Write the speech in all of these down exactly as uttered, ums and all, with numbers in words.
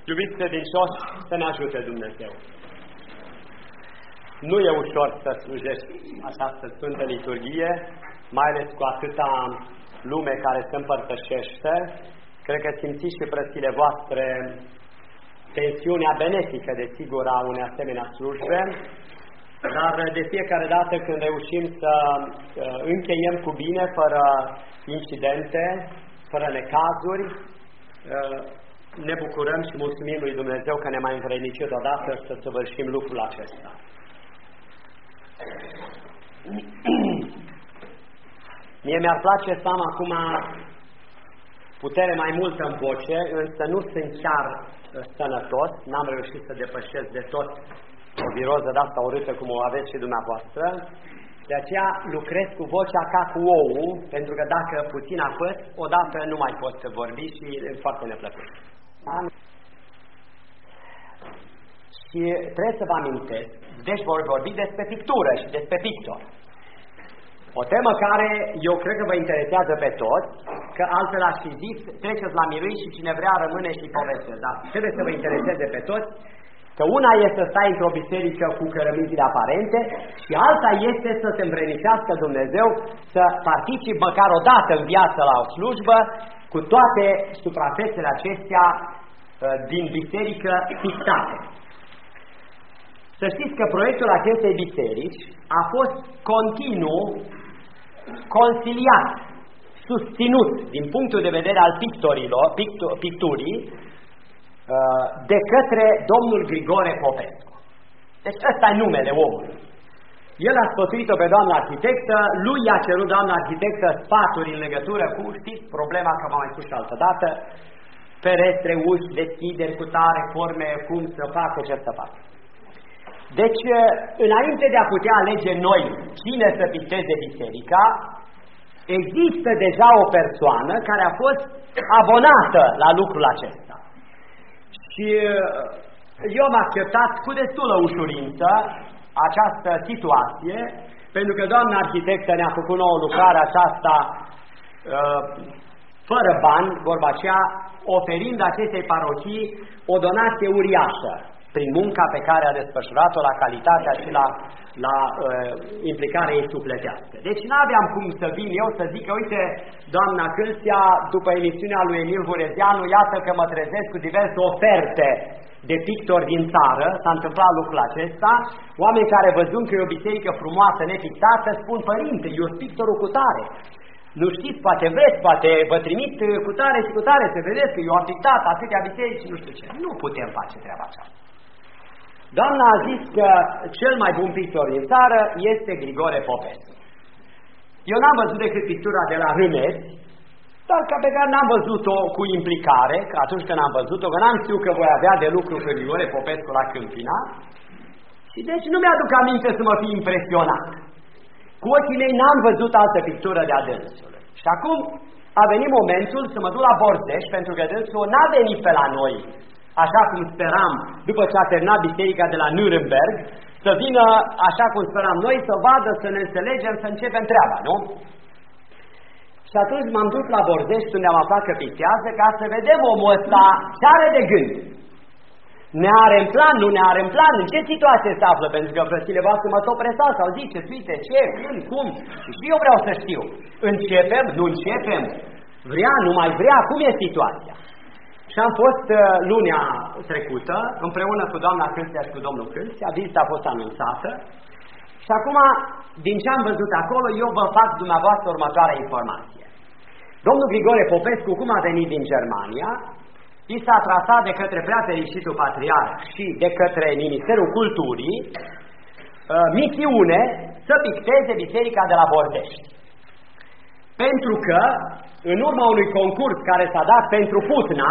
Iubiți credincioși, să ne ajute Dumnezeu. Nu e ușor să slujești această Sfântă Liturghie, mai ales cu atâta lume care se împărtășește. Cred că simțiți și frățile voastre tensiunea benefică, desigur, a unei asemenea slujbe, dar de fiecare dată când reușim să încheiem cu bine, fără incidente, fără necazuri, ne bucurăm și mulțumim lui Dumnezeu că ne mai învrednicit odată să săvârșim lucrul acesta. Mie mi-ar place să am acum putere mai multă în voce, însă nu sunt chiar sănătos, n-am reușit să depășesc de tot o viroză de asta urâtă cum o aveți și dumneavoastră, de aceea lucrez cu vocea ca cu oul, pentru că dacă puțin apăs, odată nu mai pot vorbi și e foarte neplăcut. Și trebuie să vă amintesc, deci vor vorbi despre pictură și despre pictor. O temă care eu cred că vă interesează pe toți, că altfel aș fi zis, treceți la mirui și cine vrea rămâne și poveste, dar trebuie să vă intereseze pe toți, că una este să stai într-o biserică cu cărămizile aparente și alta este să se îmbrănicească Dumnezeu, să participi măcar o dată în viață la o slujbă, cu toate suprafețele acestea din biserică pictate. Să știți că proiectul acestei biserici a fost continuu consiliat, susținut din punctul de vedere al pictorilor, pictu, picturii de către domnul Grigore Popescu. Deci ăsta e numele omului. El a sfătuit-o pe doamna arhitectă, lui i-a cerut doamna arhitectă sfaturi în legătură cu, știți, problema, că v-am mai spus și altă dată, ferestre, uși, deschideri, cutare, forme, cum să facă, ce să facă. Deci, înainte de a putea alege noi cine să picteze biserica, există deja o persoană care a fost abonată la lucrul acesta. Și eu am acceptat cu destulă ușurință această situație, pentru că doamna arhitectă ne-a făcut nouă lucrarea aceasta fără bani, vorba aceea, oferind acestei parohii o donație uriașă prin munca pe care a desfășurat-o, la calitatea și la, la uh, implicarea ei sufletească. Deci n-aveam cum să vin eu să zic că, uite, doamna Câlția, după emisiunea lui Emil Hurezeanu, iată că mă trezesc cu diverse oferte de pictori din țară, s-a întâmplat lucrul acesta, oameni care văzând că e o biserică frumoasă, nepictată, spun, părinte, eu sunt pictorul cu tare. Nu știți, poate vreți, poate vă trimit cu tare și cu tare să vedeți că eu am pictat atâtea biserici, nu știu ce. Nu putem face treaba aceasta. Doamna a zis că cel mai bun pictor din țară este Grigore Popescu. Eu n-am văzut decât pictura de la Râmeți, dar ca pe care n-am văzut-o cu implicare, că atunci când am văzut-o, că n-am știut că voi avea de lucru cu Grigore Popescu la Câmpina, și deci nu mi-aduc aminte să mă fi impresionat. Cu ochii mei n-am văzut altă pictură de-a dânsului. Și acum a venit momentul să mă duc la Bordeș, pentru că dânsul n-a venit pe la noi, așa cum speram, după ce a terminat biserica de la Nuremberg, să vină, așa cum speram noi, să vadă, să ne înțelegem, să începem treaba, nu? Și atunci m-am dus la Bordești, unde am aflat că pictează, ca să vedem omul ăsta ce are de gând. Ne are în plan, nu ne are în plan, în ce situație se află, pentru că frățile voastre mă tot presați, sau ziceți, uite, ce, când, cum, și eu vreau să știu. Începem, nu începem, vrea, nu mai vrea, cum e situația? Și am fost uh, lunea trecută, împreună cu doamna Câlția și cu domnul Câlția, vizita a fost anunțată și acum, din ce am văzut acolo, eu vă fac dumneavoastră următoarea informație. Domnul Grigore Popescu, cum a venit din Germania, i s-a trasat de către preafericitul patriarh și de către Ministerul Culturii uh, misiune să picteze biserica de la Bordești. Pentru că, în urma unui concurs care s-a dat pentru Putna,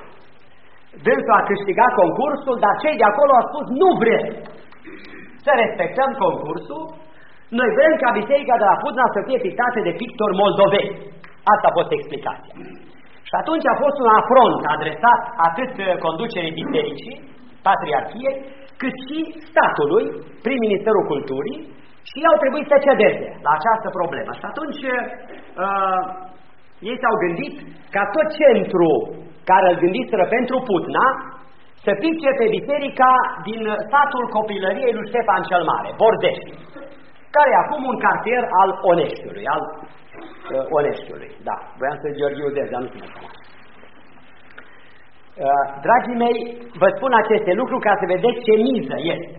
dânsul a câștigat concursul, dar cei de acolo au spus, nu vrem să respectăm concursul, noi vrem ca biserica de la Putna să fie pictată de pictori moldoveni. Asta a fost explicația. Și atunci a fost un afront adresat atât conducerii bisericii, patriarhiei, cât și statului, prin Ministerul Culturii, și ei au trebuit să cedeze la această problemă. Și atunci uh, ei s-au gândit ca tot centru care îl gândiseră pentru Putna să pice pe biserica din satul copilăriei lui Ștefan cel Mare, Bordești, care e acum un cartier al Oneștiului, al uh, Oneștiului. Da, voiam să Gheorghiu Dez, dar nu știu cum. Uh, dragii mei, vă spun aceste lucruri ca să vedeți ce miză este.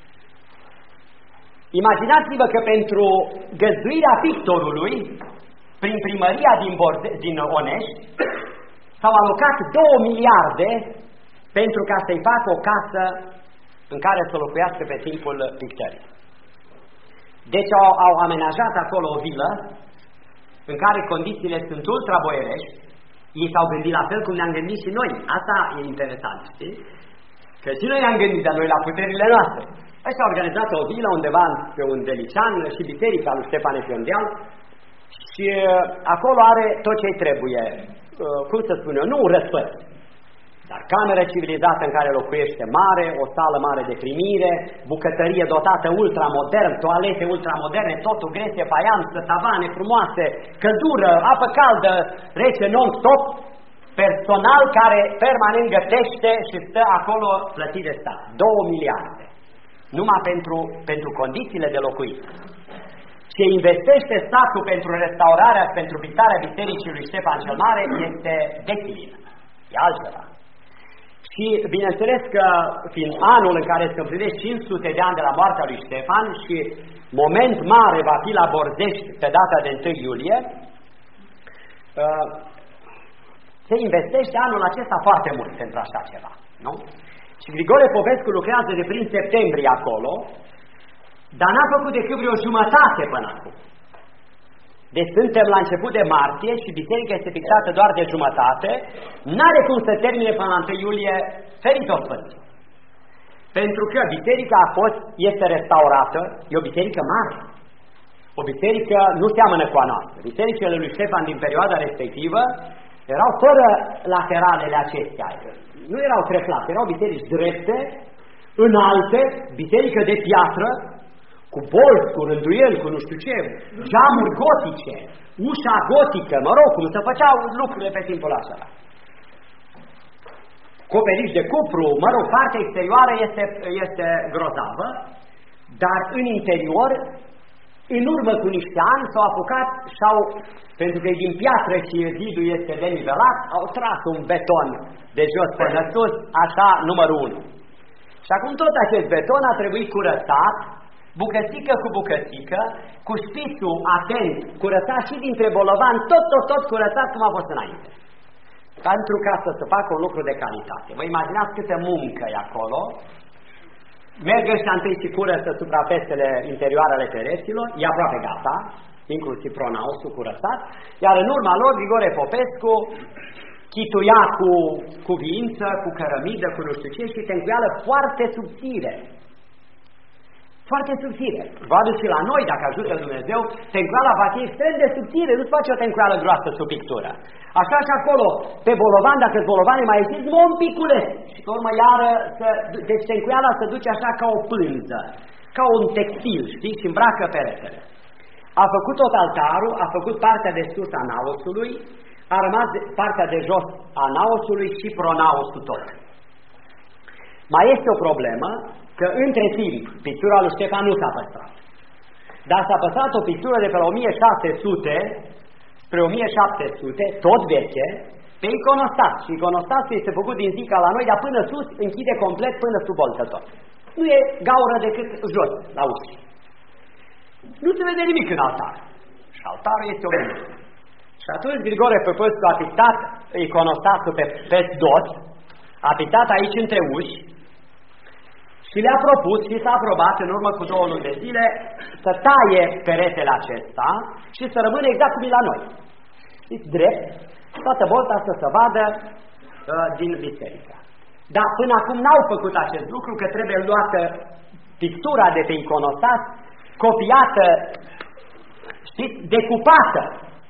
Imaginați-vă că pentru găzduirea pictorului, prin primăria din, Borde, din Onești, s-au alocat două miliarde pentru ca să-i facă o casă în care să locuiască pe timpul pictării. Deci au, au amenajat acolo o vilă în care condițiile sunt ultra-boierești. Ei s-au gândit la fel cum ne-am gândit și noi. Asta e interesant, știi? Că și noi ne-am gândit, dar noi la puterile noastre. Așa au organizat o vilă undeva pe un delicean și biserica lui Ștefan Efiondeal și acolo are tot ce-i trebuie. Cum să spun eu, nu un răsfăț, dar cameră civilizată în care locuiește mare, o sală mare de primire, bucătărie dotată ultramodern, toalete ultramoderne, totul grese, faianță, tavane frumoase, căldură, apă caldă, rece non-stop, personal care permanent gătește și stă acolo plătit de stat. Două miliarde. Numai pentru, pentru condițiile de locuit. Ce investește statul pentru restaurarea și pentru pictarea bisericii lui Ștefan cel Mare este declin. E altceva. Și bineînțeles că fiind anul în care se împlinesc cinci sute de ani de la moartea lui Ștefan și moment mare va fi la Bordești pe data de întâi iulie, se investește anul acesta foarte mult pentru așa ceva. Nu? Și Grigore Popescu lucrează de prin septembrie acolo, dar n-a făcut decât vreo jumătate până acum. Deci suntem la început de martie și biserica este pictată doar de jumătate, n-are cum să termine până la întâi iulie ferit-o sfânt. Pentru că biserica a fost, este restaurată, e o biserică mare. O biserică nu seamănă cu a noastră. Bisericile lui Ștefan din perioada respectivă erau fără lateralele acestea. Nu erau treptate, erau biserici drepte, înalte, biserică de piatră, cu bolți, cu rânduieli, cu nu știu ce, geamuri gotice, ușa gotică, mă rog, cum se făceau lucrurile pe timpul acela. Coperiș de cupru, mă rog, partea exterioară este, este grozavă, dar în interior, în urmă cu niște ani, s-au apucat și au, pentru că e din piatră și zidul este denivelat, au tras un beton de jos până sus, așa numărul unu. Și acum tot acest beton a trebuit curățat, bucățică cu bucățică, cu șpițul atent, curățat și dintre bolovan, tot, tot, tot curățat cum a fost înainte. Pentru ca să se facă un lucru de calitate. Vă imaginați câtă muncă e acolo. Merg ăștia întâi și curăță suprafețele interioare ale pereților, e aproape gata, inclusiv pronausul curățat, iar în urma lor Grigore Popescu chituia cu cuvință, cu cărămidă, cu nu știu ce și tencuială foarte subțire. Foarte subțire. Probabil și la noi, dacă ajută Dumnezeu, tencuiala va fi extrem de subțire, nu-ți face o tencuială groasă sub pictură. Așa și acolo, pe bolovan, dacă-ți bolovane mai ieșiți, mă un piculeț. Și pe urmă iară, să, deci tencuiala se duce așa ca o pânză, ca un textil, știi, și îmbracă peretele. A făcut tot altarul, a făcut partea de sus a naosului, a rămas partea de jos a naosului și pronaosul tot. Mai este o problemă, că între timp pictura lui Ștefan nu s-a păstrat. Dar s-a păstrat o pictură de pe la o mie șase sute spre o mie șapte sute, tot veche, pe iconostat. Și iconostatul este făcut din zi ca la noi, dar până sus închide complet până sub boltă tot. Nu e gaură decât jos, la uși. Nu se vede nimic în altar. Și altarul este o minune. Și atunci Grigore Popescu a pictat iconostatul pe, pe dos, a pictat aici între uși, și le-a propus și s-a aprobat în urmă cu două luni de zile să taie peretele acesta și să rămână exact cum e la noi. Știți, drept, toată bolta să se vadă uh, din biserică. Dar până acum n-au făcut acest lucru, că trebuie luată pictura de pe iconostat, copiată, știți, decupată.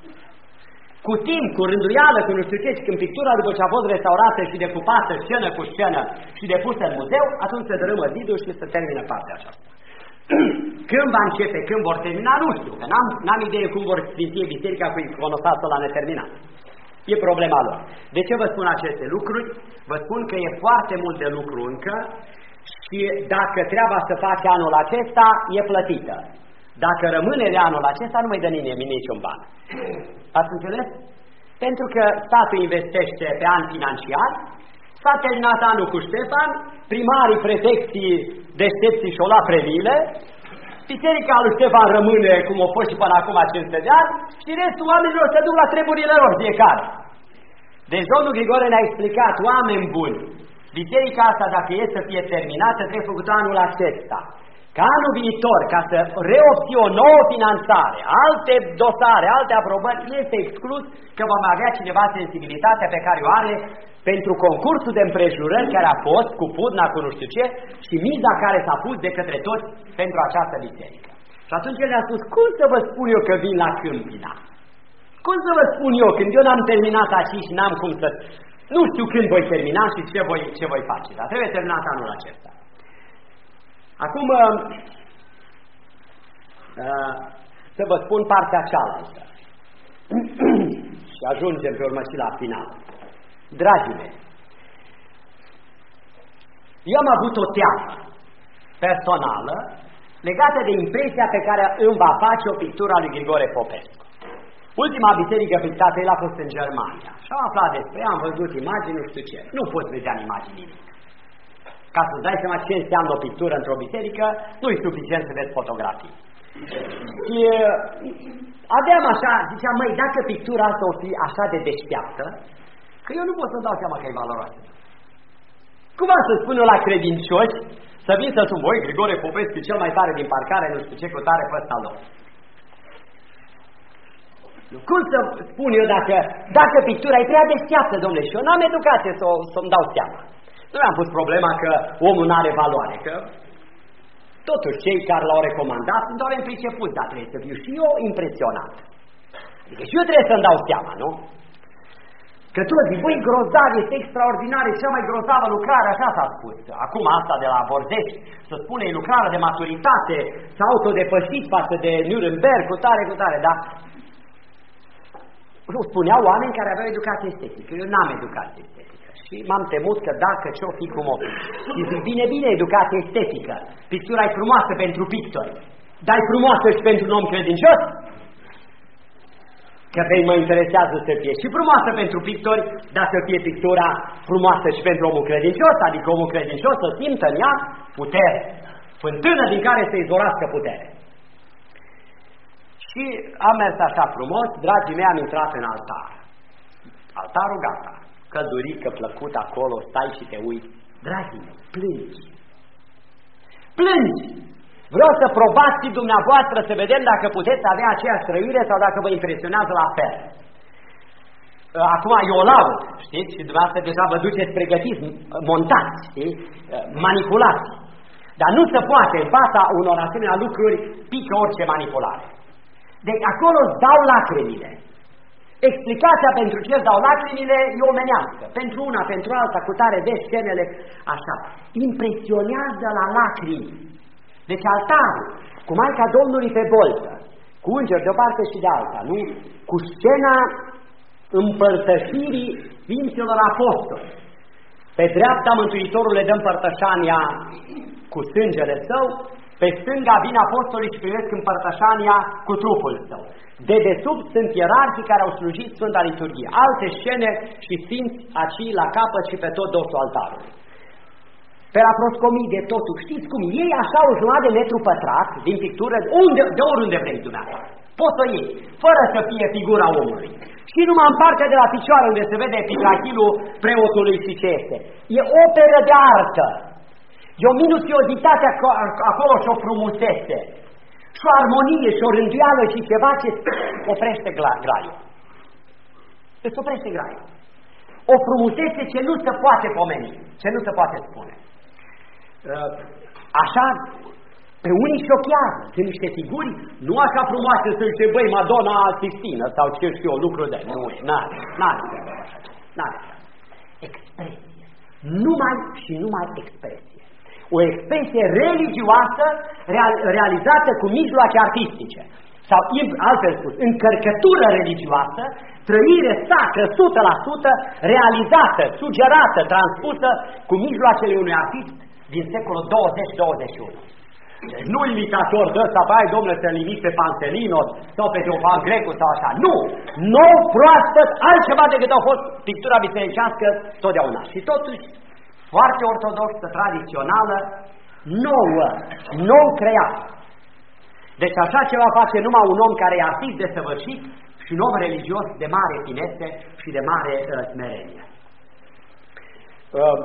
Cu timp, cu rânduială, cu nu știu ce, și când pictura după ce a fost restaurată și decupată scenă cu scenă și depusă în muzeu, atunci se dărâmă zidul și se termină partea aceasta. Când va începe, când vor termina, nu știu, că n-am idee cum vor sfinți biserica cu iconostatul la neterminat. E problema lor. De ce vă spun aceste lucruri? Vă spun că e foarte mult de lucru încă și dacă treaba să faci anul acesta, e plătită. Dacă rămâne de anul acesta, nu mai dă nimeni niciun ban. Ați înțeles? Pentru că statul investește pe an financiar, s-a terminat anul cu Ștefan, primarii, prefecții, deștepții și-o la premiile, biserica lui Ștefan rămâne cum a fost și până acum cinci sute de ani și restul oamenilor se duc la treburile lor fiecare. Deci domnul Grigore ne-a explicat, oameni buni, biserica asta dacă e să fie terminată, trebuie făcută anul acesta. Ca anul viitor, ca să reobții o nouă finanțare, alte dosare, alte aprobări, este exclus că vom avea cineva sensibilitatea pe care o are pentru concursul de împrejurări care a fost cu pudna, cu nu știu ce, și miza care s-a pus de către toți pentru această biserică. Și atunci el ne-a spus, cum să vă spun eu că vin la Câmpina? Cum să vă spun eu când eu n-am terminat aici și n-am cum să... Nu știu când voi termina și ce voi, ce voi face, dar trebuie terminat anul acesta. Acum, să vă spun partea cealaltă. Și ajungem pe urmă și la final. Dragii mei, eu am avut o teamă personală legată de impresia pe care îmi va face o pictură a lui Grigore Popescu. Ultima biserică pictată el a fost în Germania. Și am aflat despre ea, am văzut imagini, nu știu ce. Nu poți vedea în imagini nimic. Ca să-ți dai seama ce înseamnă o pictură într-o biserică, nu e suficient să vezi fotografii. Și aveam așa, ziceam, măi, dacă pictura asta o fi așa de deșteaptă, că eu nu pot să dau seama că e valoroasă. Cum am să spun eu la credincioși, să vin să spun, voi, Grigore Popescu, cel mai tare din parcare, nu știu ce, cu tare pe ăsta lor. Cum să spun eu dacă, dacă pictura e prea deșteaptă, domnule, și eu n-am educație să să-mi dau seama. Nu mi-am pus problema că omul nu are valoare, că totuși cei care l-au recomandat sunt doar pricepuți, dar trebuie să fiu și eu impresionat. Adică și eu trebuie să-mi dau seama, nu? Că tu zici, băi, grozav, este extraordinar, e cea mai grozavă lucrare, așa s-a spus. Acum asta de la Bordești, să spune, e lucrare de maturitate, s-a autodepășit față de Nuremberg, cu tare, cu tare, dar spuneau oameni care aveau educație estetică. Eu n-am educație estetică și m-am temut că dacă ce-o fi cum o fi. Și zic, bine, bine, educație estetică. Pictura e frumoasă pentru pictori, dar e frumoasă și pentru un om credincios? Că pe mă interesează să fie și frumoasă pentru pictori, dar să fie pictura frumoasă și pentru omul credincios, adică omul credincios să simtă în ea putere, fântână din care să izvorască putere. Și am mers așa frumos, dragii mei, am intrat în altar. Altarul gata, căldurică, plăcut acolo, stai și te uiți. Dragii mei, plângi. Plângi! Vreau să probați și dumneavoastră să vedem dacă puteți avea aceeași trăire sau dacă vă impresionează la fel. Acum eu laud, știți? Și dumneavoastră deja vă duceți pregătiți, montați, știi? Manipulați. Dar nu se poate, în fața unor asemenea lucruri, pică orice manipulare. Deci acolo îți dau lacrimile. Explicația pentru ce îți dau lacrimile e omenească. Pentru una, pentru alta, cu tare de scenele, așa. Impresionează la lacrimi. Deci altarul, cu Maica Domnului pe boltă, cu îngeri de o parte și de alta, nu? Cu scena împărtășirii Sfinților Apostoli. Pe dreapta Mântuitorul le dă împărtășania cu sângele său, pe stânga vin apostolii și primesc împărtășania cu trupul său. De desubt sunt ierarhii care au slujit Sfânta Liturghie. Alte scene și sfinți aci la capăt și pe tot dosul altarului. Pe la proscomii de totul, știți cum? Ei așa o jumătate de metru pătrat din pictură, unde, de oriunde vrei dumneavoastră. Poți să iei, fără să fie figura omului. Și numai în partea de la picioare unde se vede epitrachilul preotului și ce este. E operă de artă. E o minuțiozitate acolo și o frumusețe. Și o armonie și o rânduială și ceva ce oprește graiul. Îți oprește graiul. O frumusețe ce nu se poate pomeni, ce nu se poate spune. Așa, pe unii șochează, sunt niște figuri, nu așa frumoase să zice, băi, Madonna Sistină sau ce știu eu, lucruri de... Nu, n-are, n-are treabă așa, n-are treabă. Expresie, numai și numai expresie. O expresie religioasă real, realizată cu mijloace artistice. sau altfel spus, încărcătură religioasă, trăire sacră, o sută la sută, realizată, sugerată, transpusă cu mijloacele unui artist din secolul douăzeci douăzeci și unu. Deci nu imitator de ăsta, bai, domnule, să-l imit pe Panselinos sau pe Teofan Grecu sau așa. Nu! Nou, proaspăt, altceva decât a fost pictura bisericească totdeauna. Și totuși, foarte ortodoxă, tradițională, nouă, nou creat. Deci așa ceva face numai un om care e artist desăvârșit și un om religios de mare finețe și de mare uh, smerenie. Uh,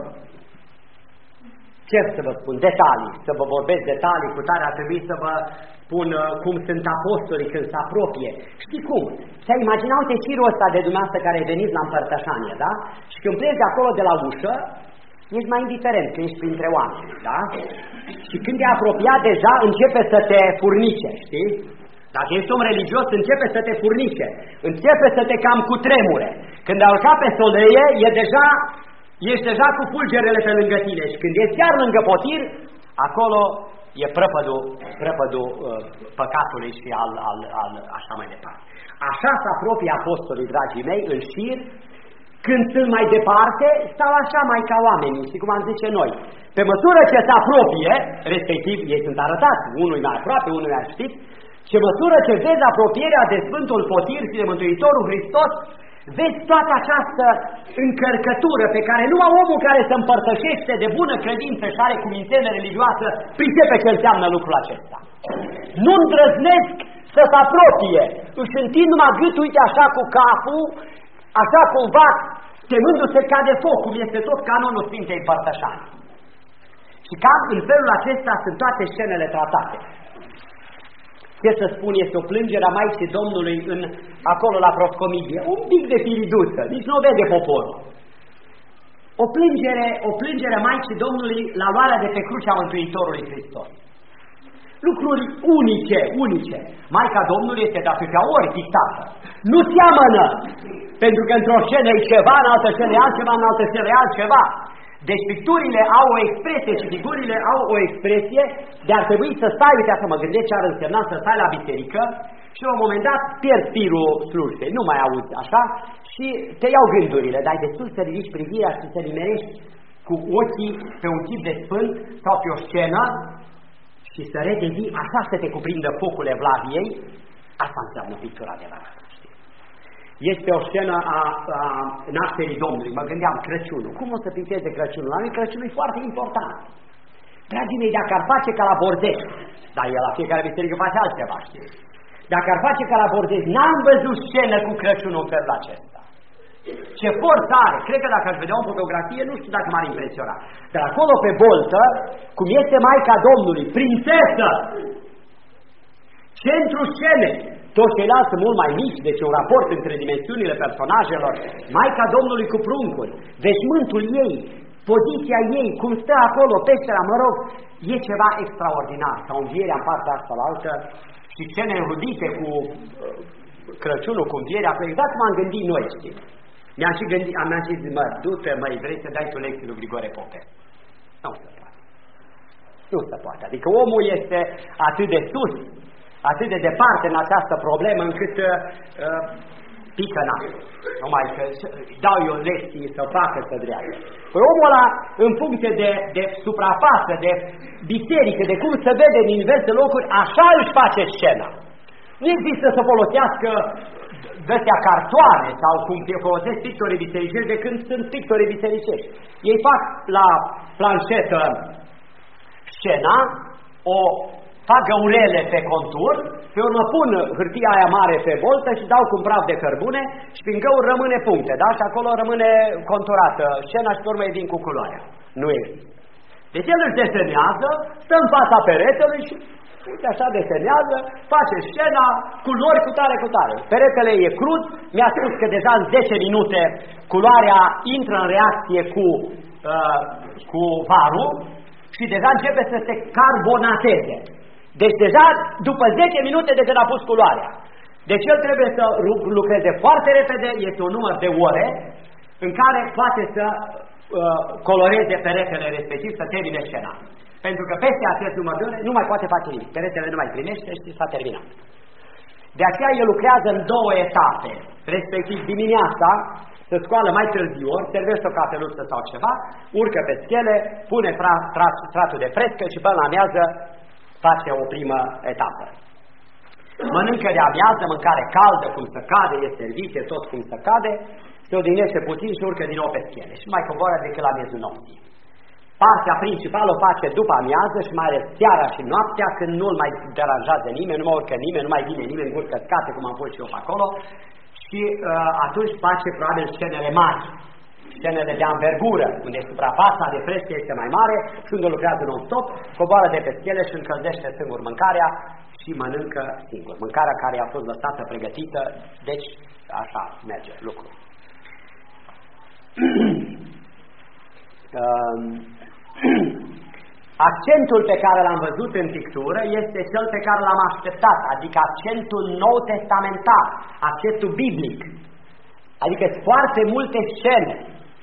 Ce să vă spun? Detalii, să vă vorbesc detalii, cu tare ar trebui să vă spun uh, cum sunt apostolii când se apropie. Știi cum? Să imaginau te șirul ăsta de dumneavoastră care ai venit la împărtășanie, da? Și când pleci de acolo de la ușă, ești mai indiferent că ești printre oameni, da? Și când te apropiat deja începe să te furnice, știi? Dacă ești om religios, începe să te furnice, începe să te cam cutremure. Când ai urcat pe soleie, e deja... ești deja cu fulgerele pe lângă tine și când ești chiar lângă potir, acolo e prăpădul, prăpădul uh, păcatului și al, al, al, așa mai departe. Așa se apropie apostolii, dragii mei, în șir, când sunt mai departe, stau așa mai ca oamenii, și cum am zice noi. Pe măsură ce se apropie, respectiv ei sunt arătați, unul mai aproape, unul mai știt, ce măsură ce vezi apropierea de Sfântul Potir și de Mântuitorul Hristos, vezi toată această încărcătură pe care numai omul care se împărtășește de bună credință și are cumintele religioasă pricepe ce înseamnă lucrul acesta. Nu îndrăznesc să se apropie, își întind numai gât, uite așa cu capul, așa cumva, temându-se ca de foc, cum este tot canonul Sfintei Împărtășanii. Și cam în felul acesta sunt toate scenele tratate. Ce să spun, este o plângere a Maicii Domnului în, acolo la proscomidie, un pic de piriduță, nici nu o vede poporul. O plângere, o plângere a Maicii Domnului la luarea de pe crucea Mântuitorului Hristos. Lucruri unice, unice. Maica Domnului este de atâtea ori pictată. Nu seamănă, pentru că într-o scenă e ceva, în altă scenă e altceva, în altă scenă e altceva. Deci picturile au o expresie și figurile au o expresie de ar trebui să stai, uite să mă gândesc ce ar însemna să stai la biserică și la un moment dat pierzi firul slujbei, nu mai auzi așa și te iau gândurile, dar ai destul să ridici privirea și să nimerești cu ochii pe un tip de sfânt sau pe o scenă și să redevii așa să te cuprindă focul evlaviei, asta înseamnă pictura adevărată. Este o scenă a, a nașterii Domnului. Mă gândeam, Crăciunul. Cum o să picteze Crăciunul? La mine Crăciunul e foarte important. Dragii mei, dacă ar face ca la Bordești, dar el la fiecare biserică face altceva, știi? Dacă ar face ca la Bordești, n-am văzut scenă cu Crăciunul în felul acesta. Ce forță are! Cred că dacă aș vedea o fotografie, nu știu dacă m-ar impresiona. Dar acolo pe boltă, cum este Maica Domnului, prințesă, centrul scenei, toți ceilalți sunt mult mai mici, deci un raport între dimensiunile personajelor, Maica Domnului cu pruncuri, veșmântul ei, poziția ei, cum stă acolo, peștera, mă rog, e ceva extraordinar. Sau învierea în partea asta la altă și scene înrudite cu uh, Crăciunul, cu învierea, exact cum am gândit noi, știi? Mi-am și gândit, am zis, mă, du-te, măi, vrei să dai tu lecții lui Grigore Pope? Nu se poate. Nu se poate. Adică omul este atât de sus, atât de departe în această problemă, încât uh, pică nasul. Numai că dau eu lecții să facă să dreagă. Păi omul ăla, în funcție de, de suprafață, de biserică, de cum se vede în diverse locuri, așa își face scena. Nu există să folosească de-astea cartoane sau cum folosesc pictorii bisericești de când sunt pictorii bisericești. Ei fac la planșetă scena, o fac găurele pe contur, pe urmă pun hârtia aia mare pe boltă și dau cu un praf de cărbune și prin găuri rămâne puncte, da? Și acolo rămâne conturată scena și pe urmă îi vin cu culoarea. Nu există. Deci el își desenează, stă în fața peretelui și uite așa desenează, face scena, culori cu tare, cu tare. Peretele e crud, mi-a spus că deja în zece minute culoarea intră în reacție cu, uh, cu varul și deja începe să se carbonateze. Deci deja după zece minute de când a pus culoarea. Deci el trebuie să lucreze foarte repede, este un număr de ore în care poate să uh, coloreze peretele respectiv, să termine scena. Pentru că peste acest număr de ore nu mai poate face nimic. Peretele nu mai primește și s-a terminat. De aceea el lucrează în două etape, respectiv dimineața, se scoală mai târziu, ori servește o cafeluță sau ceva, urcă pe schele, pune tra, tra, tratul de frescă și până la amiază face o primă etapă. Mănâncă de amiază, mâncare caldă, cum se cade, e servite, tot cum se cade, se odihnește puțin și urcă din nou pe schele și mai coboară decât la miezul nopții. Partea principală o face după amiază și mai ales seara și noaptea, când nu-l mai deranjează nimeni, nu mai urcă nimeni, nu mai vine nimeni în urcă scate, cum am fost și eu pe acolo, și uh, atunci face probabil scenele mari, scenele de anvergură, unde suprafața de frescă este mai mare și unde lucrează non-stop, coboară de pe schele și încălzește singur mâncarea și mănâncă singur. Mâncarea care a fost lăsată pregătită, deci așa merge lucrul. Accentul pe care l-am văzut în pictură este cel pe care l-am așteptat, adică accentul nou testamentar, accentul biblic, adică foarte multe scene.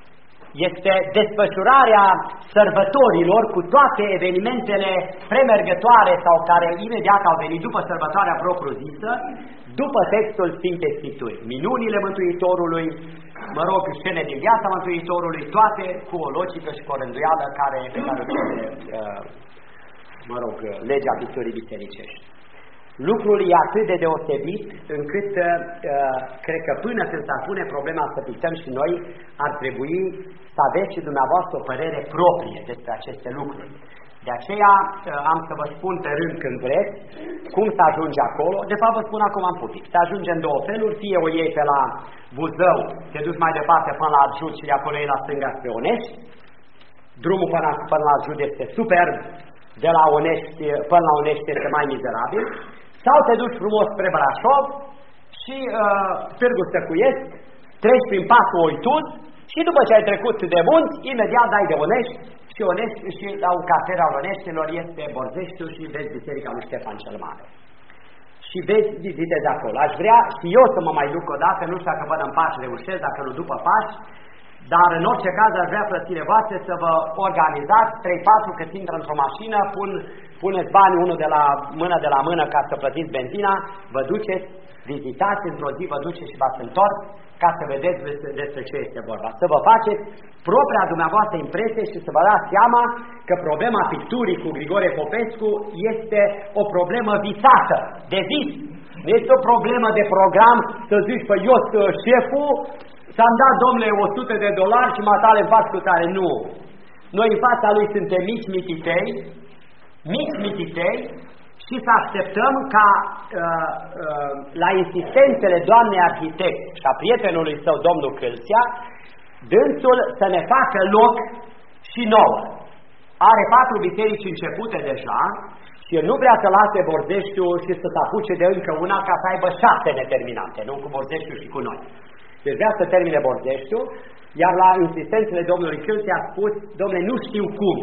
Este desfășurarea sărbătorilor cu toate evenimentele premergătoare sau care imediat au venit după sărbătoarea propriu-zisă, după textul Sfintei Scripturi. Minunile Mântuitorului, mă rog, scene din viața Mântuitorului, toate cu o logică și cu o rânduială care, pe care cere, uh, mă rog, legea picturii bisericești. Lucrul e atât de deosebit încât uh, cred că până când se pune problema să pictăm și noi, ar trebui să aveți și dumneavoastră o părere proprie despre aceste lucruri. De aceea uh, am să vă spun pe rând când vreți cum să ajunge acolo. De fapt vă spun acum în public. Se ajunge în două feluri, fie o iei pe la Buzău, te duci mai departe până la Arjut și de acolo iei la stânga spre Onești. Drumul până, până la Arjut este superb, de la Onești până la Onești este mai mizerabil. Sau te duci frumos spre Brașov și uh, Târgu Stăcuiesc, treci prin pasul Oituz și după ce ai trecut de munți, imediat dai de Onești și, Onești, și la un cartier al Oneștilor este Borzeștiu și vezi Biserica lui Ștefan cel Mare. Și vezi, vizitezi acolo. Aș vrea și eu să mă mai duc o dată, nu știu dacă până în Pași reușesc, dacă nu după Pași, dar în orice caz aș vrea, frățile voastre, să vă organizați trei patru cât intră într-o mașină, pun, puneți banii unul de la mână de la mână ca să plătiți benzina, vă duceți, vizitați într-o zi, vă duceți și v-ați întors ca să vedeți despre ce este vorba. Să vă faceți propria dumneavoastră impresie și să vă dați seama că problema picturii cu Grigore Popescu este o problemă visată, de vis. Nu este o problemă de program să zici, păi eu sunt șeful, s-am dat, domnule, o sută de dolari și mă tale în față cu tare. Nu. Noi în fața lui suntem mici mititei, mici mititei și să așteptăm ca uh, uh, la insistențele doamnei arhitect și a prietenului său, domnul Câlțea, dânsul să ne facă loc și nouă. Are patru biserici începute deja și el nu vrea să lase Borzeștiu și să se apuce de încă una ca să aibă șase neterminante, nu cu Borzeștiu și cu noi. Deci vrea să termine Borzeștiu, iar la insistențele domnului Câlțea a spus, domnule, nu știu cum,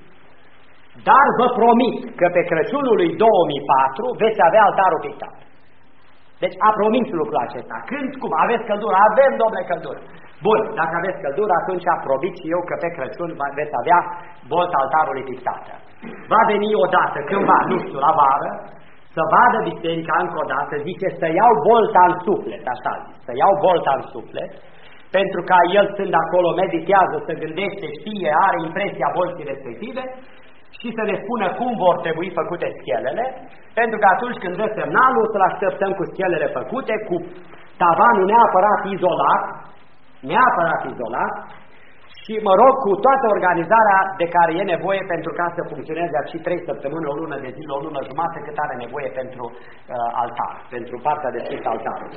dar vă promit că pe Crăciunul lui două mii patru veți avea altarul pictat. Deci a promis lucrul acesta. Când, cum, aveți căldură? Avem, domnule, căldură. Bun, dacă aveți căldură, atunci a promit și eu că pe Crăciun veți avea bolta altarului pictată. Va veni odată, cândva, nu știu, la vară, să vadă biserica încă o dată, zice, să iau bolta în suflet, așa zice, să iau bolta în suflet, pentru că el stând acolo meditează, se gândește, știe, are impresia bolții respective și să ne spună cum vor trebui făcute schelele, pentru că atunci când dă semnalul să-l așteptăm cu schelele făcute, cu tavanul neapărat izolat, neapărat izolat, și, mă rog, cu toată organizarea de care e nevoie pentru ca să funcționeze și trei săptămâni, o lună de zile, o lună jumătate, cât are nevoie pentru uh, altar, pentru partea de sus altarului.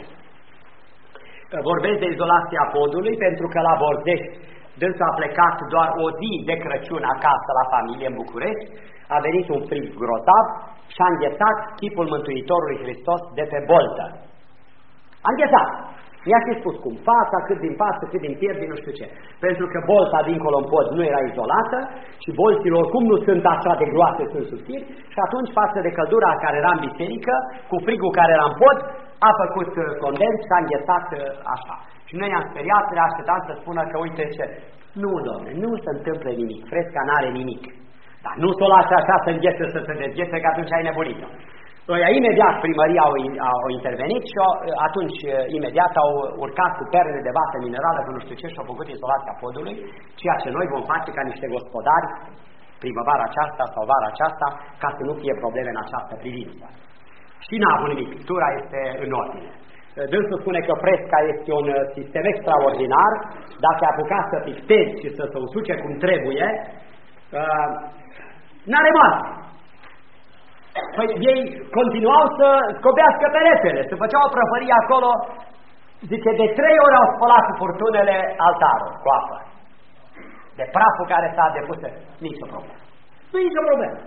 Vorbesc de izolația podului, pentru că la Borzești, dânsul a plecat doar o zi de Crăciun acasă la familie în București, a venit un frig grozav și a înghețat chipul Mântuitorului Hristos de pe boltă. A înghețat! I-a fi spus cum, fața, cât din față, cât din pierd, din nu știu ce. Pentru că bolta dincolo în pod nu era izolată și bolțile oricum nu sunt așa de groase, sunt subțiri și atunci față de căldura care era în biserică, cu frigul care era în pod, a făcut condens și a înghețat așa. Și noi i-am speriat, le așteptam să spună că uite ce, nu, domne, nu se întâmplă nimic, fresca n-are nimic. Dar nu s-o lași așa să înghețe, să se dezghețe, că atunci ai nebunit-o. Ăia imediat primăria au, au intervenit și au, atunci imediat au urcat cu perle de vată minerală, că nu știu ce, și au făcut izolația podului, ceea ce noi vom face ca niște gospodari primăvara aceasta sau vara aceasta, ca să nu fie probleme în această privință. Și n-a avut nimic, pictura este în ordine. Dânsul spune că fresca este un sistem extraordinar, dacă ai apucat să pictezi și să se usuce cum trebuie, uh, n-are moarte. Păi ei continuau să scobească peretele, să făceau o prăfărie acolo, zice, de trei ori au spălat cu furtunele altarul, cu apă. De praful care s-a depus, nici o problemă. Nu nici o problemă.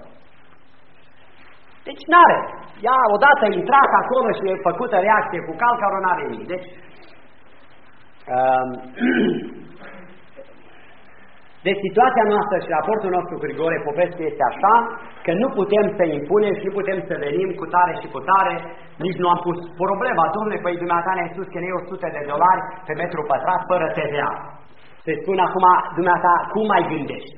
Deci n-are. Ea odată intrat acolo și e făcută reacție cu calcarul, n-are nimic. Deci, um, deci situația noastră și raportul nostru cu Grigore Popescu este așa, că nu putem să impunem și nu putem să venim cu tare și cu tare, nici nu am pus problema. Dom'le, păi dumneata ne-ai spus că ne e o sută de dolari pe metru pătrat fără T V A. Se spune acum, dumneata, cum mai gândești?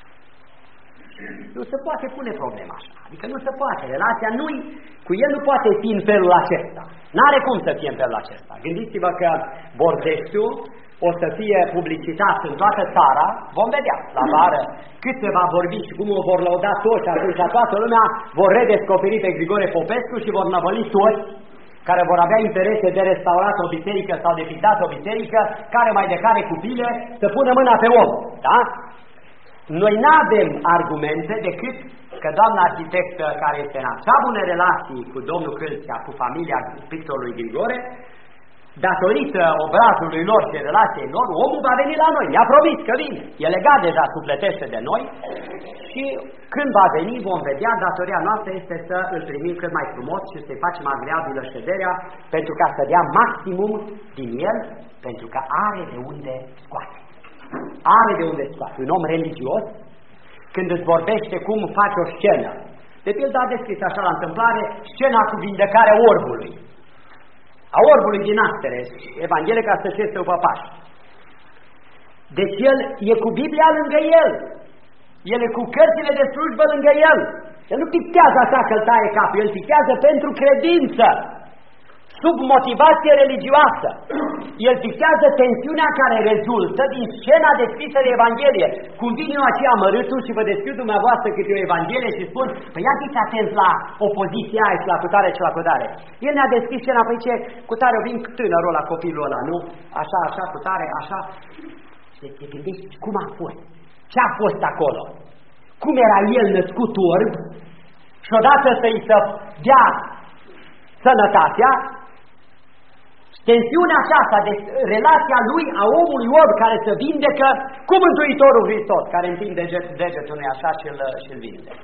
Nu se poate pune problema așa. Adică nu se poate. Relația nu-i, cu el nu poate fi în felul acesta. N-are cum să fie în felul acesta. Gândiți-vă că Bordescu o să fie publicitat în toată țara, vom vedea la vară cât se va vorbi și cum o vor lăuda toți, și atunci toată lumea vor redescoperi pe Grigore Popescu și vor năvăli toți care vor avea interese de restaurat o biserică sau de pictat o biserică, care mai de care cu bile să pună mâna pe om. Da? Noi nu avem argumente decât că doamna arhitectă, care este în așa bune relații cu domnul Câlțea, cu familia pictorului Grigore, datorită obrazului lor și relației lor, omul va veni la noi. Ne-a promis că vine. E legat deja, sufletește de noi și când va veni vom vedea, datoria noastră este să îl primim cât mai frumos și să-i facem agreabilă șederea pentru ca să dea maximum din el, pentru că are de unde scoate. Are de unde scoate. Un om religios, când îți vorbește cum faci o scenă, de pildă a descris așa la întâmplare scena cu vindecarea orbului. A orbului din Națtere, Evanghelie ca să știți după Paști. Deci el e cu Biblia lângă el. El e cu cărțile de slujbă lângă el. El nu pictează așa că îl taie capul, el pictează pentru credință, sub motivație religioasă. El pictează tensiunea care rezultă din scena descrisă de Evanghelie. Cum vin eu aceea amărâtul și vă descriu dumneavoastră câte o Evanghelie și spun, păi ia fiți atenți la opoziția aia și la cutare și la cutare. El ne-a descris scena, păi ce, cutare o vin tânărul ăla, copilul ăla, nu? Așa, așa, cutare, așa. Și te gândești cum a fost, ce a fost acolo, cum era el născut orb și odată să-i să dea sănătatea. Tensiunea aceasta de relația lui, a omului orb care se vindecă cu Mântuitorul Hristos, care întinde degetul unui așa și îl, și îl vindecă.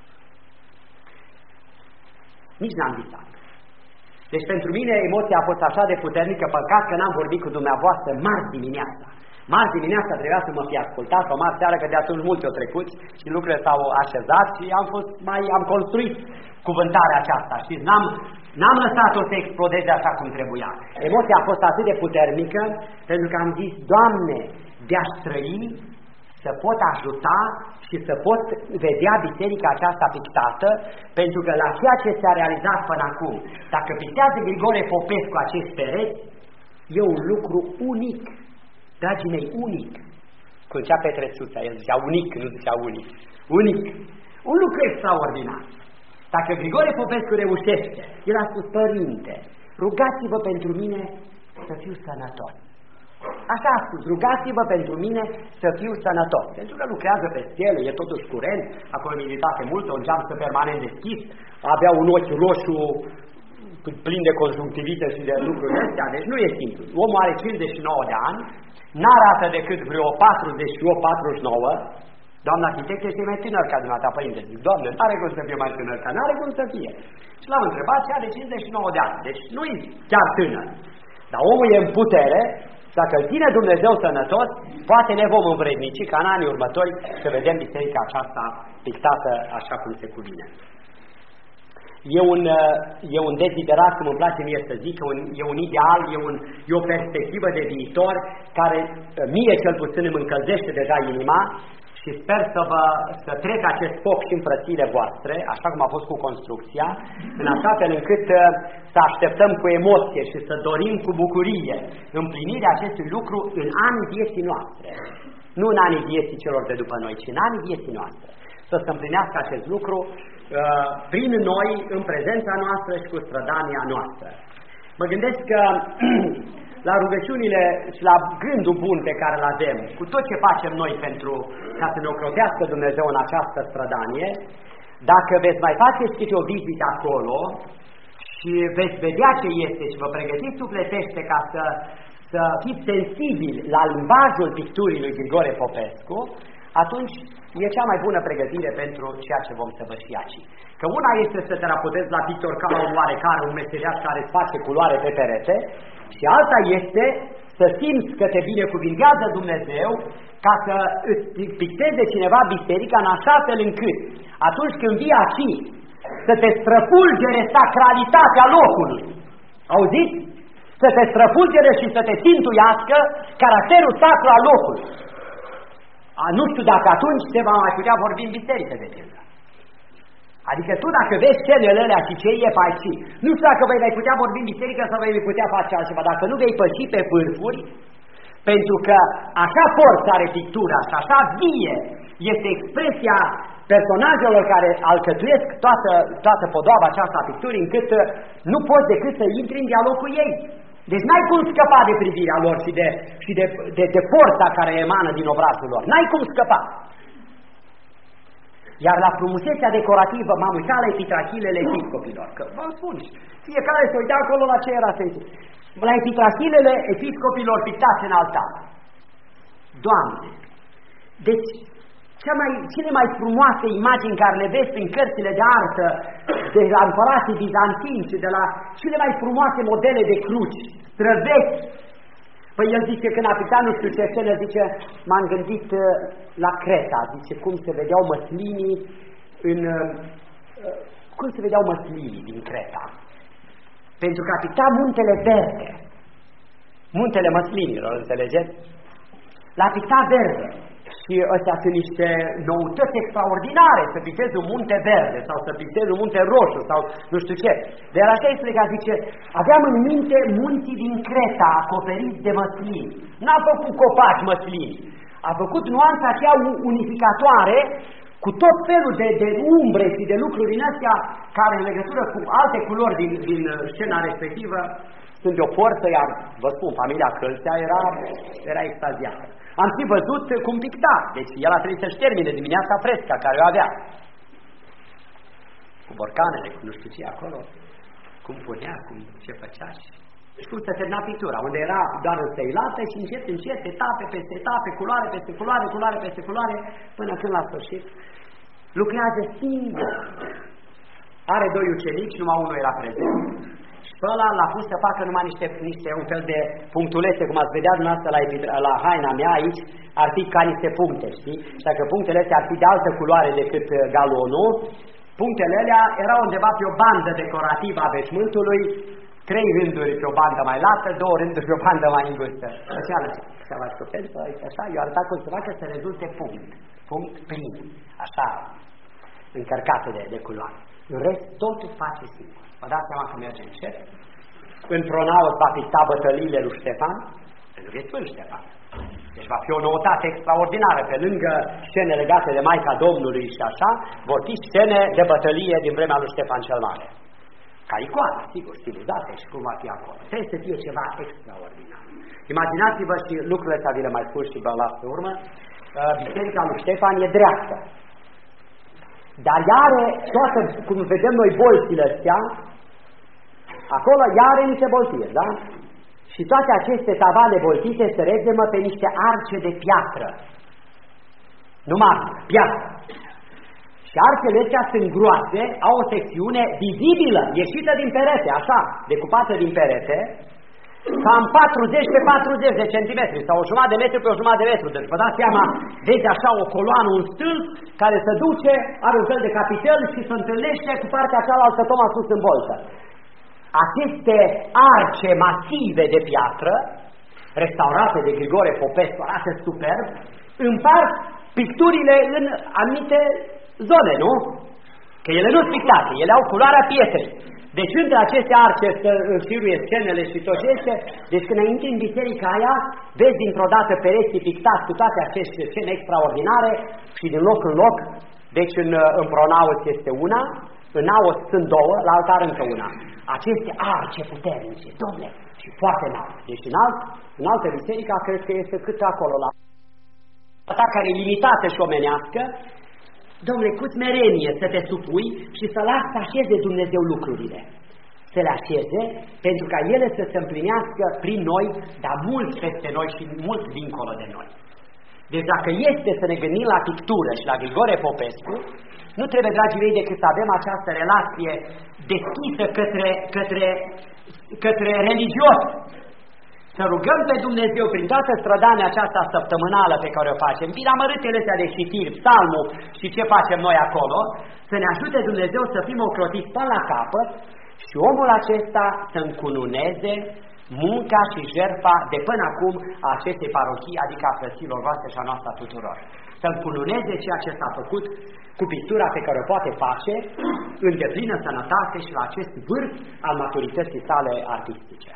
Nici n-am visat. Deci pentru mine emoția a fost așa de puternică, păcat că n-am vorbit cu dumneavoastră marți dimineața. Marți dimineața trebuia să mă fi ascultat, sau marți seară, că de atunci multe au trecut și lucrurile s-au așezat și am, fost mai, am construit cuvântarea aceasta. Știți, n-am... N-am lăsat-o să explodeze așa cum trebuia. Emoția a fost atât de puternică, pentru că am zis, Doamne, de-aș trăi, să pot ajuta și să pot vedea biserica aceasta pictată, pentru că la ceea ce s-a realizat până acum, dacă pictează Grigore Popescu acest pereți, e un lucru unic, dragii mei, unic. Cum zicea Petre Suța, el zicea unic, nu zicea unic. Unic. Un lucru extraordinar. Dacă Grigore Popescu reușește, el a spus, Părinte, rugați-vă pentru mine să fiu sănătos. Așa a spus, rugați-vă pentru mine să fiu sănătos. Pentru că lucrează pe stele, e totuși curent, acolo militate mult, un geam să permanent deschis, avea un ochi roșu plin de conjunctivită și de lucruri astea, deci nu e simplu. Omul are cincizeci și nouă de ani, n-arată decât vreo patruzeci și opt patruzeci și nouă. Doamna arhitectă este mai tânăr ca dumneata, părinte. Zic, Doamne, n-are cum să fie mai tânăr, că n-are cum să fie. Și l-am întrebat și are cincizeci și nouă de ani. Deci nu e chiar tânăr. Dar omul e în putere, dacă îl ține Dumnezeu sănătos, poate ne vom învrednici ca în anii următori să vedem biserica aceasta pictată așa cum se cuvine. E un, e un deziderat, cum îmi place mie să zic, un, e un ideal, e, un, e o perspectivă de viitor care mie cel puțin îmi încălzește deja inima și sper să, vă, să trec acest foc și în frățiile voastre, așa cum a fost cu construcția, în așa fel încât să așteptăm cu emoție și să dorim cu bucurie împlinirea acestui lucru în anii vieții noastre. Nu în anii vieții celor de după noi, ci în anii vieții noastre. Să se împlinească acest lucru uh, prin noi, în prezența noastră și cu strădania noastră. Mă gândesc că la rugăciunile și la gândul bun pe care îl avem, cu tot ce facem noi pentru ca să ne ocrotească Dumnezeu în această strădanie, dacă veți mai faceți câte o vizită acolo și veți vedea ce este și vă pregătiți sufletește ca să, să fiți sensibili la limbajul picturii lui Grigore Popescu, atunci e cea mai bună pregătire pentru ceea ce vom săvârși aici. Că una este să te rapotezi la pictor ca un oarecare, un meseriaș care îți face culoare pe perete, și alta este să simți că te binecuvintează Dumnezeu ca să îți picteze cineva biserica în așa fel încât atunci când vii aici să te străfulgere sacralitatea locului. Auziți? Să te străfulgere și să te țintuiască caracterul sacru al locului. A, nu știu dacă atunci se va mai putea vorbi în biserică de pildă. Adică tu dacă vezi scenele alea și ce e pe aici, nu știu dacă vei mai putea vorbi în biserică sau vei putea face altceva, dacă nu vei păși pe vârfuri, pentru că așa forță are pictura și așa vie este expresia personajelor care alcătuiesc toată, toată podoaba aceasta a picturii, încât nu poți decât să intri în dialog cu ei. Deci n-ai cum scăpa de privirea lor și de, și de, de, de forța care emană din obrazul lor. N-ai cum scăpa. Iar la frumusețea decorativă m-am uitat la epitrachilele episcopilor, că vă spun, fiecare se uita acolo la ce era sentit. La epitrachilele episcopilor pictați în altar. Doamne, deci cea mai, cele mai frumoase imagini care le vezi în cărțile de artă de la împărații bizantini și de la cele mai frumoase modele de cruci, străvechi. Păi el zice, când a pictat nu știu ce scenă, zice, m-am gândit la Creta, zice, cum se vedeau măslinii în... cum se vedeau măslinii din Creta. Pentru că a pictat muntele verde, muntele măslinilor, înțelegeți? L-a pictat verde. Și ăstea sunt niște noutăți extraordinare, să pictezi un munte verde sau să pictezi un munte roșu sau nu știu ce. Dar așa explica, zice, aveam în minte munții din Creta acoperiți de măslini. N-a făcut copaci măslini, a făcut nuanța aceea unificatoare cu tot felul de, de umbre și de lucruri din astea care în legătură cu alte culori din, din scena respectivă sunt de o forță, iar vă spun, familia Călțea era, era extaziată. Am fi văzut cum picta, deci el a trebuit să-și termine dimineața fresca care o avea. Cu borcanele, cu nu știu ce acolo, cum punea, cum ce făcea și cum se termina pictura, unde era doar înstăilată și încet, încet, etape peste etape, culoare peste culoare, culoare peste culoare, până când la sfârșit lucrează singur. Are doi ucenici, numai unul era prezent. Pe ăla l-a pus să facă numai niște, niște un fel de punctulețe, cum ați vedea dumneavoastră la, la haina mea aici, ar fi ca niște puncte, știi? Și dacă punctele astea ar fi de altă culoare decât galonul, punctele alea erau undeva pe o bandă decorativă a veșmântului, trei rânduri pe o bandă mai lată, două rânduri pe o bandă mai îngustă. Așa, așa, așa, eu arătat cum să facă să rezulte punct, punct plin, așa, încărcată de, de culoare. În rest, totul face singur. Vă dați seama că merge încet. În pronaos va picta bătăliile lui Ștefan, pentru că e Sfânt Ștefan. Deci va fi o noutate extraordinară. Pe lângă scene legate de Maica Domnului și așa, vor fi scene de bătălie din vremea lui Ștefan cel Mare. Ca icoană, sigur, stilizate și cum va fi acolo. Trebuie să fie ceva extraordinar. Imaginați-vă și lucrurile astea vi le mai spun și vă las pe urmă. Biserica lui Ștefan e dreaptă. Dar ea are toată, cum vedem noi bolțile astea, acolo ea are niște boltiri, da? Și toate aceste tavane boltite se rezemă pe niște arce de piatră. Nu mari, piatră. Și arcele astea sunt groase, au o secțiune vizibilă, ieșită din perete, așa, decupată din perete, cam patruzeci pe patruzeci de centimetri sau o jumătate de metru pe o jumătate de metru. Deci vă dați seama, vezi așa o coloană, un stâlp care se duce, are un fel de capitel și se întâlnește cu partea cealaltă tot mai sus în boltă. Aceste arce masive de piatră, restaurate de Grigore Popescu, arată superb, împart picturile în anumite zone, nu? Că ele nu sunt pictate, ele au culoarea pietrei. Deci între aceste arce înfiruie scenele și tot ce este, deci când intri în biserica aia, vezi dintr-o dată pereții pictați cu toate aceste scene extraordinare și din loc în loc, deci în, în pronaos este una, în naos sunt două, la altar încă una. Aceste arce puternice, dom'le, și foarte înalt. Deci în, alt, în altă biserică, cred că este cât acolo, la ta care e limitată și omenească, dom'le, cu smerenie să te supui și să lași să așeze Dumnezeu lucrurile. Să le așeze, pentru ca ele să se împlinească prin noi, dar mult peste noi și mult dincolo de noi. Deci dacă este să ne gândim la pictură și la Grigore Popescu, nu trebuie, dragii mei, decât să avem această relație deschisă către, către, către religios. Să rugăm pe Dumnezeu prin toată strădania aceasta săptămânală pe care o facem, prin amărâtele astea de știri, psalmul și ce facem noi acolo, să ne ajute Dumnezeu să fim ocrotiți până la capăt și omul acesta să încununeze munca și jertfa de până acum a acestei parochii, adică a frăților voastre și a noastră tuturor. Să încununeze ceea ce s-a făcut cu pictura pe care o poate face în deplină sănătate și la acest vârf al maturității sale artistice.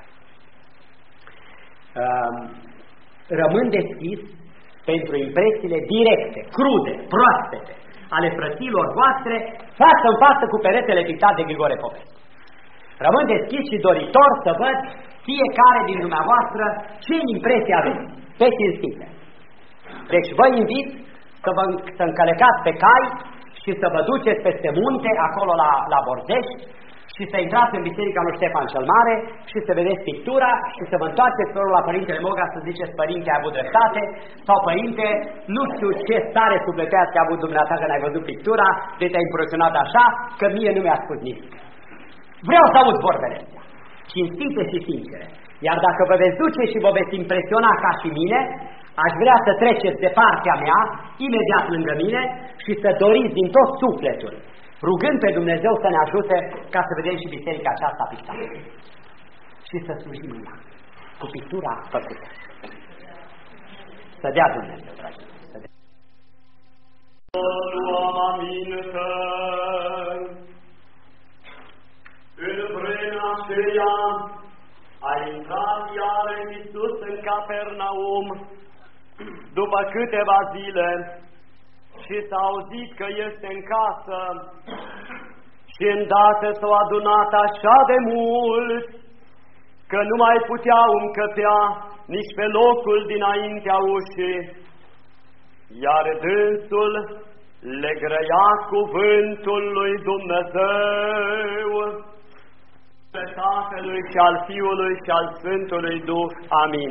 Rămân deschis pentru impresiile directe, crude, proaspete ale frăților voastre față în față cu peretele pictat de Grigore Popescu. Rămân deschis și doritor să văd fiecare din dumneavoastră ce impresie aveți, pe cinstite. Deci vă invit să vă să încălecați pe cai și să vă duceți peste munte, acolo la, la Bordeș, și să intrați în biserica lui Ștefan cel Mare și să vedeți pictura și să vă întoarceți la Părintele Moga să ziceți: Părinte, ai avut dreptate, sau Părinte, nu știu ce stare sufletească a avut dumneata când ai văzut pictura, de te-a impresionat așa, că mie nu mi-a spus nimic. Vreau să aud vorbele astea, cinstite și sincere. Iar dacă vă veți duce și vă veți impresiona ca și mine, aș vrea să treceți de partea mea, imediat lângă mine, și să doriți din tot sufletul, rugând pe Dumnezeu să ne ajute ca să vedem și biserica aceasta pictată. Și să slujim în ea, cu pictura făcută. Să dea Dumnezeu, dragi. Să dea. Luăm aminte în vremea aceea a intrat iar Iisus în Capernaum după câteva zile și s-a auzit că este în casă și îndată s-au adunat așa de mult că nu mai puteau încăpea nici pe locul dinaintea ușii, iar dânsul le grăia cuvântul lui Dumnezeu pe Tatălui și al Fiului și al Sfântului Duh. Amin.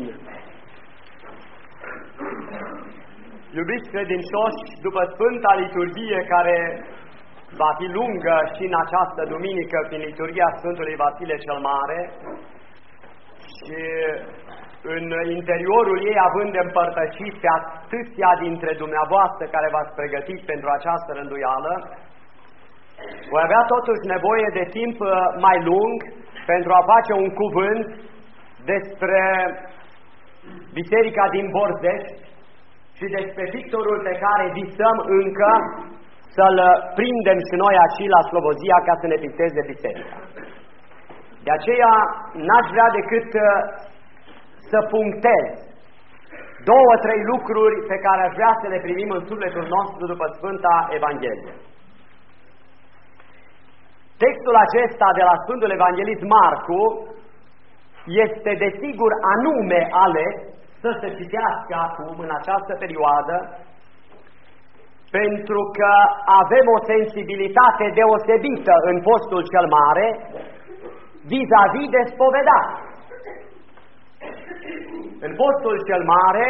Iubiți credincioși, după Sfânta Liturghie, care va fi lungă și în această duminică prin liturghia Sfântului Vasile cel Mare, și în interiorul ei având împărtășit pe atâția dintre dumneavoastră care v-ați pregătit pentru această rânduială, voi avea totuși nevoie de timp mai lung pentru a face un cuvânt despre biserica din Borzești și despre pictorul pe care visăm încă să-l prindem și noi aici la Slobozia ca să ne picteze biserica. De aceea n-aș vrea decât să punctez două, trei lucruri pe care aș vrea să le primim în sufletul nostru după Sfânta Evanghelie. Textul acesta de la Sfântul Evanghelist Marcu este desigur anume ales să se citească acum, în această perioadă, pentru că avem o sensibilitate deosebită în postul cel mare vis-a-vis de spovedare. În postul cel mare,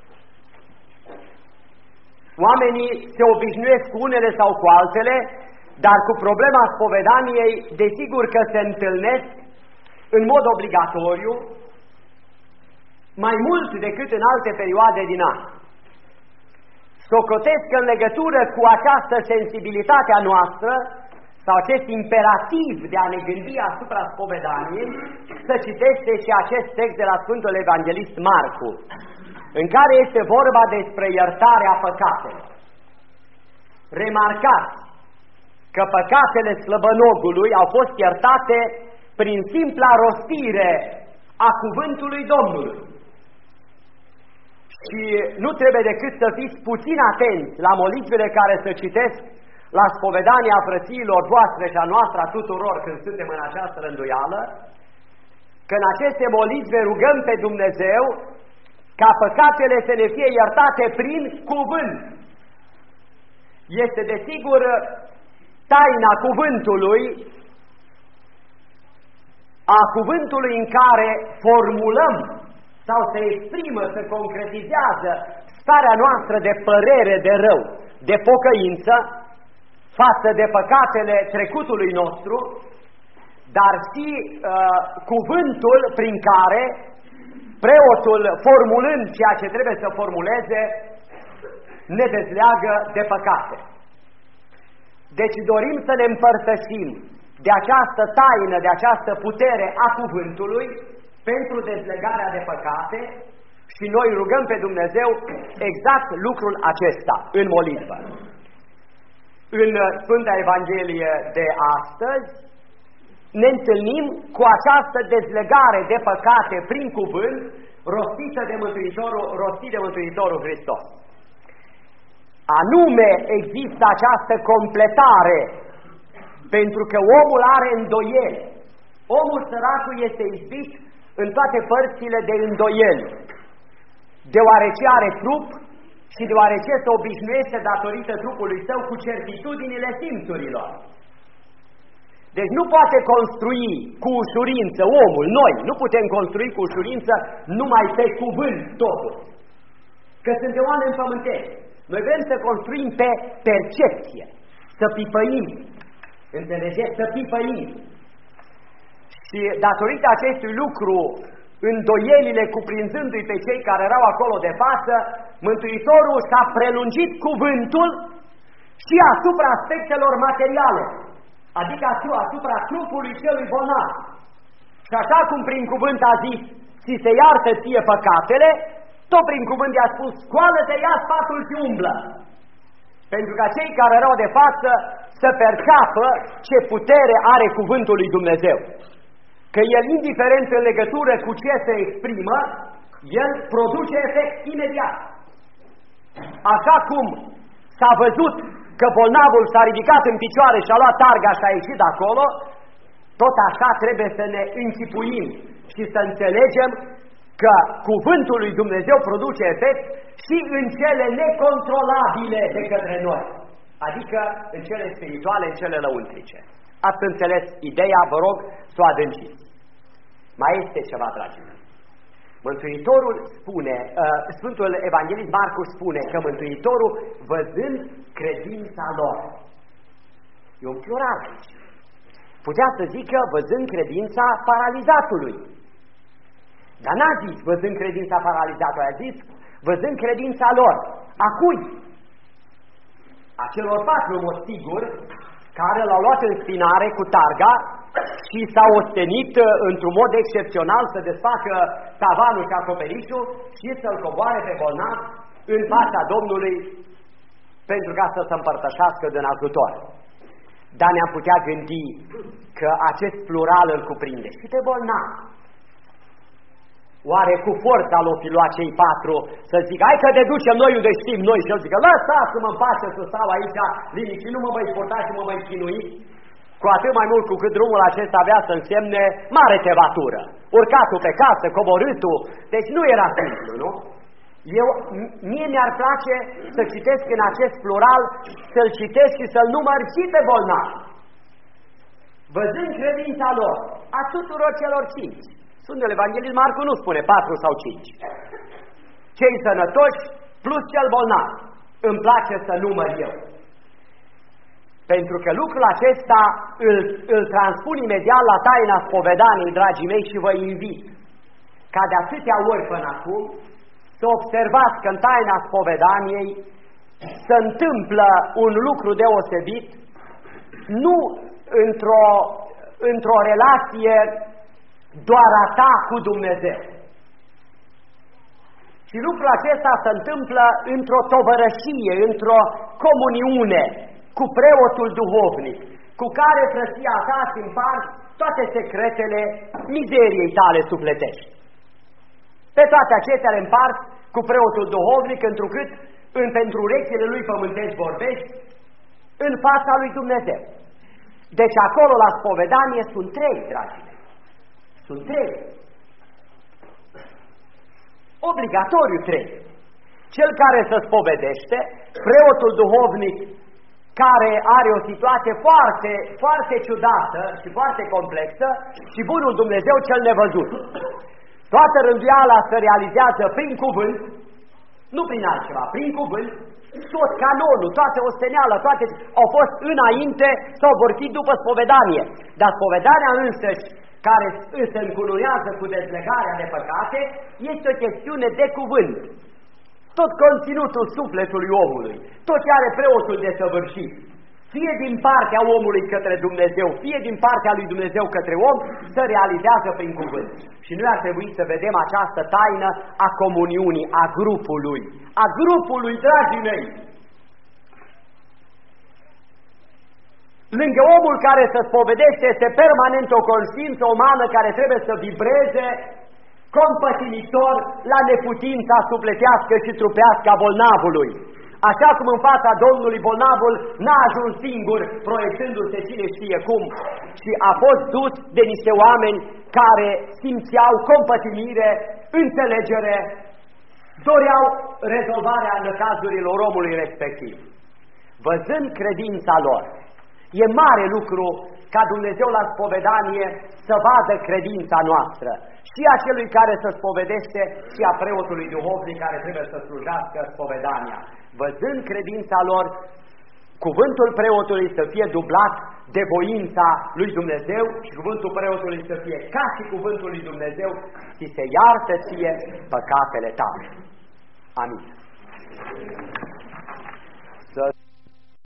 oamenii se obișnuiesc cu unele sau cu altele, dar cu problema spovedaniei, desigur că se întâlnesc în mod obligatoriu, mai mult decât în alte perioade din an. Socotesc în legătură cu această sensibilitate a noastră, sau acest imperativ de a ne gândi asupra spovedaniei, să citește și acest text de la Sfântul Evanghelist Marcu. în care este vorba despre iertarea păcatelor. Remarcați că păcatele slăbănogului au fost iertate prin simpla rostire a cuvântului Domnului. Și nu trebuie decât să fiți puțin atenți la molitvele care se citesc la spovedania frățiilor voastre și a noastră a tuturor când suntem în această rânduială, că în aceste molitve rugăm pe Dumnezeu ca păcatele să ne fie iertate prin cuvânt. Este desigur taina cuvântului, a cuvântului în care formulăm sau se exprimă, se concretizează starea noastră de părere de rău, de pocăință față de păcatele trecutului nostru, dar și uh, cuvântul prin care preotul, formulând ceea ce trebuie să formuleze, ne dezleagă de păcate. Deci dorim să ne împărtășim de această taină, de această putere a cuvântului pentru dezlegarea de păcate și noi rugăm pe Dumnezeu exact lucrul acesta în molitvă. În Sfânta Evanghelie de astăzi ne întâlnim cu această dezlegare de păcate prin cuvânt rostită de Mântuitorul, rostit de Mântuitorul Hristos. Anume există această completare pentru că omul are îndoieli. Omul săracul este izbit în toate părțile de îndoieli, deoarece are trup și deoarece se obișnuiește datorită trupului său cu certitudinile simțurilor. Deci nu poate construi cu ușurință omul, noi nu putem construi cu ușurință numai pe cuvânt totul, că suntem oameni pământești. Noi vrem să construim pe percepție, să pipăim, înțelegeți? Să pipăim. Și datorită acestui lucru, îndoielile cuprinzându-i pe cei care erau acolo de față, Mântuitorul s-a prelungit cuvântul și asupra aspectelor materiale, adică asupra trupului celui bolnav. Și așa cum prin cuvânt a zis, ți se iartă ție păcatele, tot prin cuvânt i-a spus, scoală-te, ia sfatul și umblă. Pentru ca cei care erau de față să perceapă ce putere are cuvântul lui Dumnezeu. Că el, indiferent în legătură cu ce se exprimă, el produce efect imediat. Așa cum s-a văzut că bolnavul s-a ridicat în picioare și a luat targa și a ieșit de acolo, tot așa trebuie să ne închipuim și să înțelegem că cuvântul lui Dumnezeu produce efect și în cele necontrolabile de către noi, adică în cele spirituale, în cele lăuntrice. Ați înțeles ideea, vă rog să o adânciți. Mai este ceva, dragii mei. Mântuitorul spune, uh, Sfântul Evanghelist Marcu spune că Mântuitorul, văzând credința lor, e un plural aici, putea să zică văzând credința paralizatului. Dar n-a zis văzând credința paralizatului, a zis văzând credința lor. A cui? A celor patru, mă sigur, care l-au luat în spinare cu targa și s-au ostenit într-un mod excepțional să desfacă tavanul și acoperișul și să-l coboare pe bolnav în fața Domnului pentru ca să se împărtășească din ajutor. Dar ne-am putea gândi că acest plural îl cuprinde și pe bolnav. Oare cu forța l-o fi luat cei patru să zică, hai că te ducem noi unde știm noi, și el zică, lăsați-mă în pace să stau aici liniștit, nu mă mai purta și mă mai chinui, cu atât mai mult cu cât drumul acesta avea să însemne mare tevatură, urcatul pe casă, coborâtul, deci nu era simplu, nu? Eu, mie mi-ar place să citesc în acest plural, să-l citesc și să-l număr și pe bolnav, văzând credința lor, a tuturor celor cinci. Sfântul Evanghelist Marcu nu spune patru sau cinci. Cei sănătoși plus cel bolnav. Îmi place să număr eu. Pentru că lucrul acesta îl, îl transpun imediat la taina spovedaniei, dragii mei, și vă invit ca de atâtea ori până acum să observați că în taina spovedaniei se întâmplă un lucru deosebit, nu într-o într-o relație doar a ta cu Dumnezeu, Și lucrul acesta se întâmplă într-o tovărășie, într-o comuniune cu preotul duhovnic, cu care frăția ta îți împart toate secretele mizeriei tale sufletești. Pe toate acestea le împart cu preotul duhovnic, întrucât în, pentru urechile lui pământești vorbești în fața lui Dumnezeu. Deci acolo la spovedanie sunt trei, dragii mei. Sunt trei. Obligatoriu trei. Cel care se spovedește, preotul duhovnic care are o situație foarte, foarte ciudată și foarte complexă, și bunul Dumnezeu cel nevăzut. Toată rânduiala se realizează prin cuvânt, nu prin altceva, prin cuvânt. Tot canonul, toată osteneala, toate au fost înainte sau vor fi după spovedanie. Dar spovedania însăși, care se încunuiază cu dezlegarea de păcate, este o chestiune de cuvânt. Tot conținutul sufletului omului, tot ce are preotul de săvârșit, fie din partea omului către Dumnezeu, fie din partea lui Dumnezeu către om, se realizează prin cuvânt. Și noi ar trebui să vedem această taină a comuniunii, a grupului, a grupului, dragii mei. Lângă omul care se spovedește este permanent o conștiință umană care trebuie să vibreze compătimitor la neputința sufletească și trupească a bolnavului. Așa cum în fața Domnului bolnavul n-a ajuns singur, proiectându-se cine știe cum, și a fost dus de niște oameni care simțeau compătimire, înțelegere, doreau rezolvarea năcazurilor omului respectiv. Văzând credința lor, e mare lucru ca Dumnezeu la spovedanie să vadă credința noastră, și a celui care se spovedește și a preotului duhovnic care trebuie să slujească spovedania. Văzând credința lor, cuvântul preotului să fie dublat de voința lui Dumnezeu și cuvântul preotului să fie ca și cuvântul lui Dumnezeu, și se iartă ție păcatele tale. Amin. Să